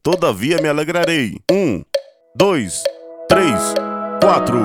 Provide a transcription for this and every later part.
todavia me alegrarei. 1, 2, 3, 4.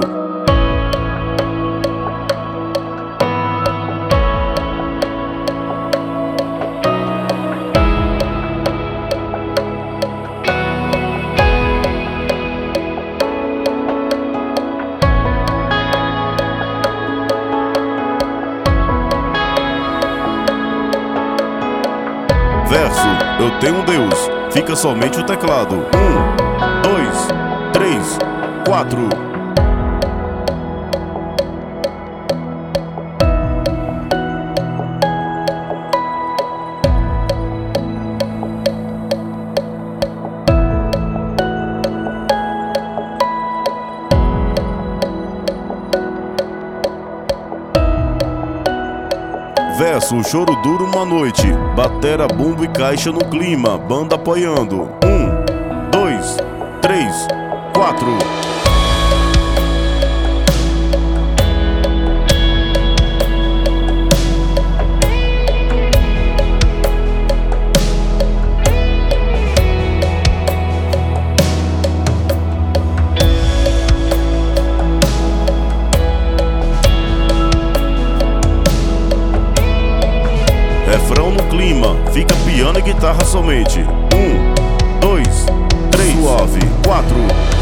Verso: eu tenho um Deus, fica somente o teclado. 1, 2, 3, 4. Verso: choro duro uma noite, batera, bumbo e caixa no clima, banda apoiando. 1, 2, 3, 4. Refrão no clima, fica piano e guitarra somente. 1, 2, 3, suave, 4.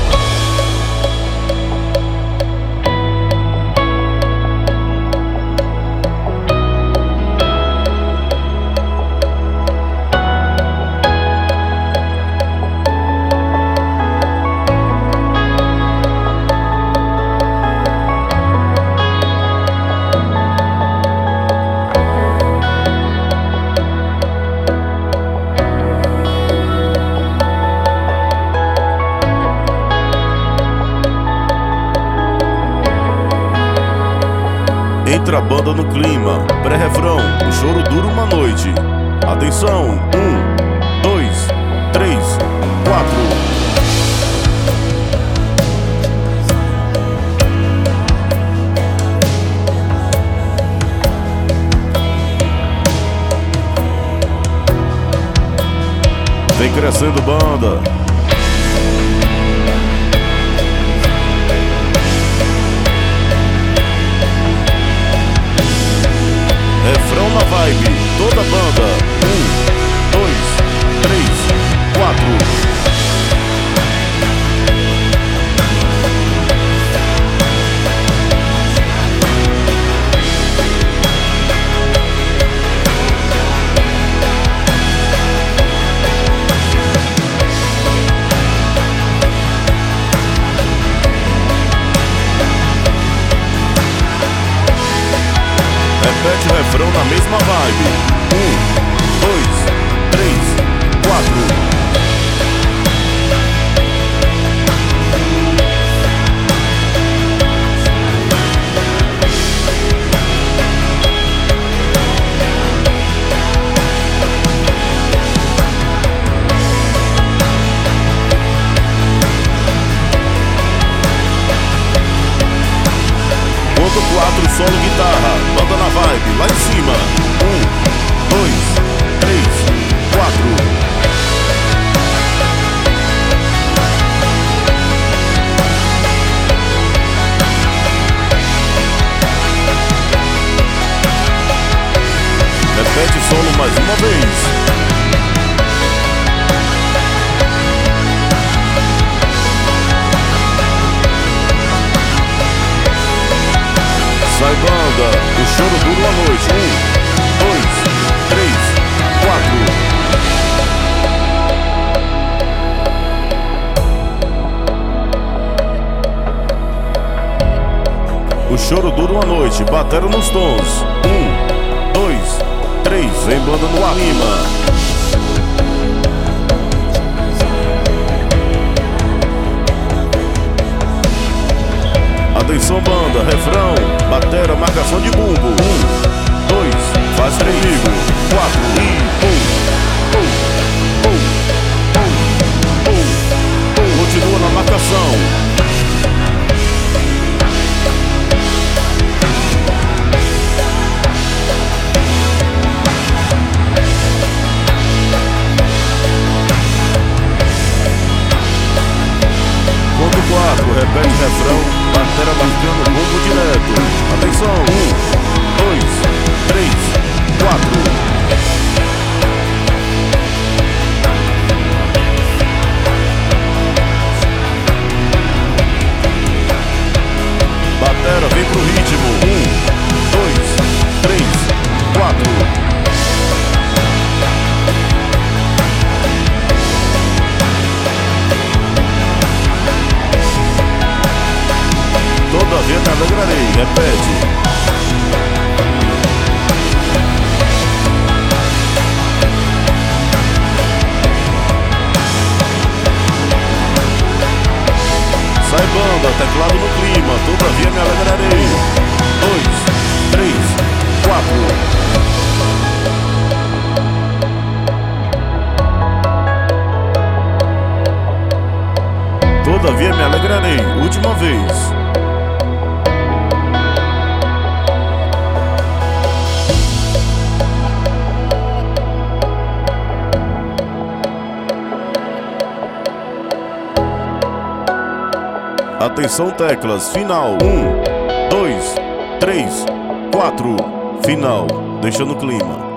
Entra a banda no clima, pré-refrão, o choro dura uma noite. Atenção, 1, 2, 3, 4. Vem crescendo, banda. Refrão na vibe, toda a banda. 1, 2, 3, 4. Repete o refrão na mesma vibe. 1, 2, 3, 4. Ponto 4, solo guitarra, banda na vibe, lá em cima. 1, 2, 3, 4. Repete o solo mais uma vez. Sai, banda, o choro dura uma noite. 1, 2, 3, 4. O choro dura uma noite, batera nos tons. 1, 2, 3, vem banda no clima. Atenção, banda, refrão, batera, marcação de bumbo. 1, 2, faz comigo. 4 e continua na marcação. pré-refrão, batera marcando rumo direto. Atenção, 1, 2, 3, 4. Batera, vem pro ritmo. 1, 2, 3, 4. Todavia me alegrarei, repete. Sai banda, teclado no clima, todavia me alegrarei. 2, 3, 4. Todavia me alegrarei, última vez. Atenção, teclas, final. 1, 2, 3, 4. Final, deixa no clima.